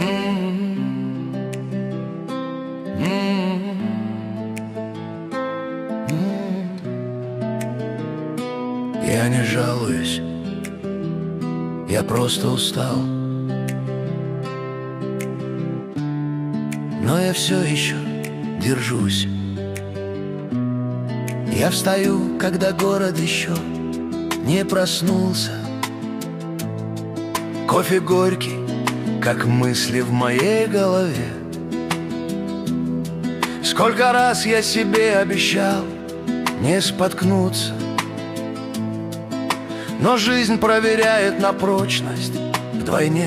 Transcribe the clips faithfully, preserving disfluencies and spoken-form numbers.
Я не жалуюсь, я просто устал, но я все еще держусь. Я встаю, когда город еще не проснулся. Кофе горький, как мысли в моей голове. Сколько раз я себе обещал не споткнуться, но жизнь проверяет на прочность вдвойне.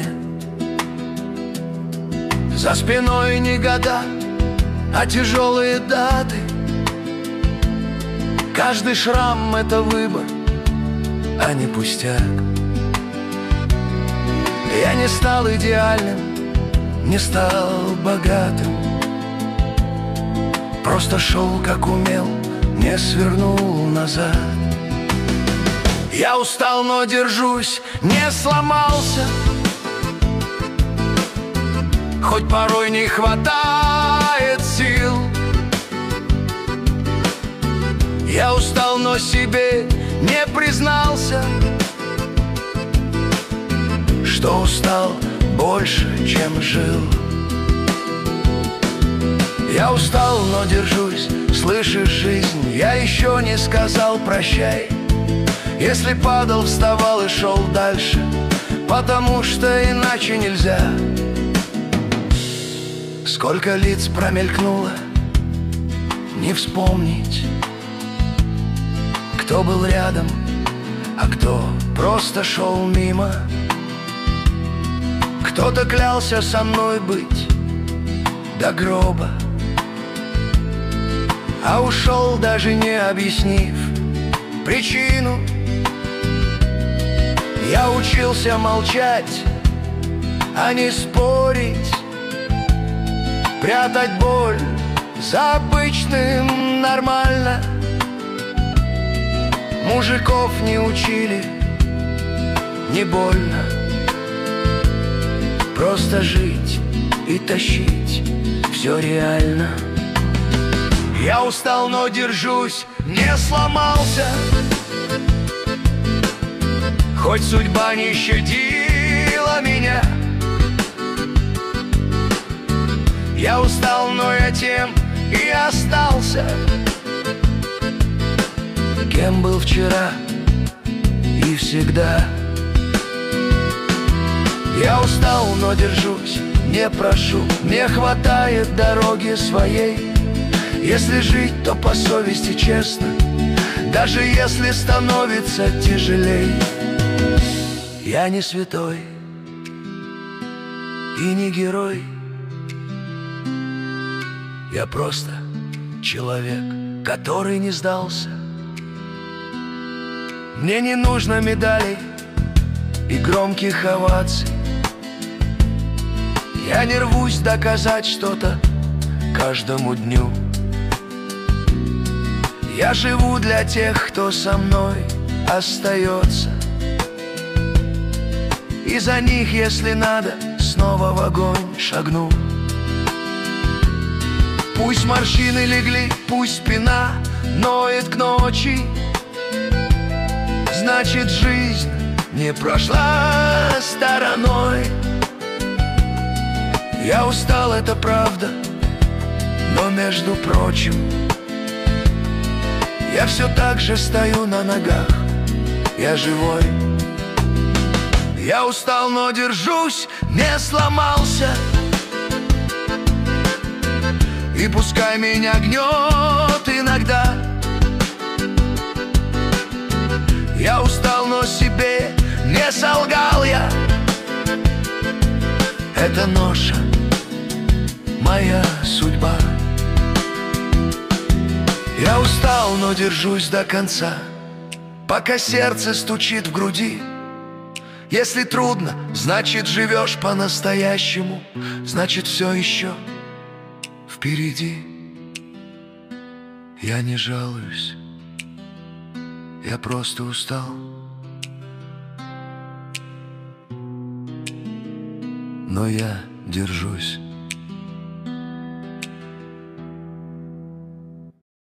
За спиной не года, а тяжелые даты. Каждый шрам — это выбор, а не пустяк. Я не стал идеальным, не стал богатым, просто шел, как умел, не свернул назад. Я устал, но держусь, не сломался, хоть порой не хватает сил. Я устал, но себе не признался, что устал больше, чем жил. Я устал, но держусь, слышишь, жизнь, я еще не сказал прощай. Если падал, вставал и шел дальше, потому что иначе нельзя. Сколько лиц промелькнуло, не вспомнить, кто был рядом, а кто просто шел мимо. Кто-то клялся со мной быть до гроба, а ушел, даже не объяснив причину. Я учился молчать, а не спорить, прятать боль за обычным нормально. Мужиков не учили, не больно, просто жить и тащить все реально. Я устал, но держусь, не сломался, хоть судьба не щадила меня. Я устал, но я тем и остался, кем был вчера и всегда. Я устал, но держусь, не прошу, мне хватает дороги своей. Если жить, то по совести честно, даже если становится тяжелей. Я не святой и не герой, я просто человек, который не сдался. Мне не нужно медалей и громких оваций. Я не рвусь доказать что-то каждому дню. Я живу для тех, кто со мной остается, и за них, если надо, снова в огонь шагну. Пусть морщины легли, пусть спина ноет к ночи, значит, жизнь не прошла стороной. Я устал, это правда, но, между прочим, я все так же стою на ногах, я живой. Я устал, но держусь, не сломался, и пускай меня гнет иногда. Я устал, но себе не солгал я. Это ноша, моя судьба. Я устал, но держусь до конца, пока сердце стучит в груди. Если трудно, значит, живешь по-настоящему, значит, все еще впереди. Я не жалуюсь, я просто устал, но я держусь.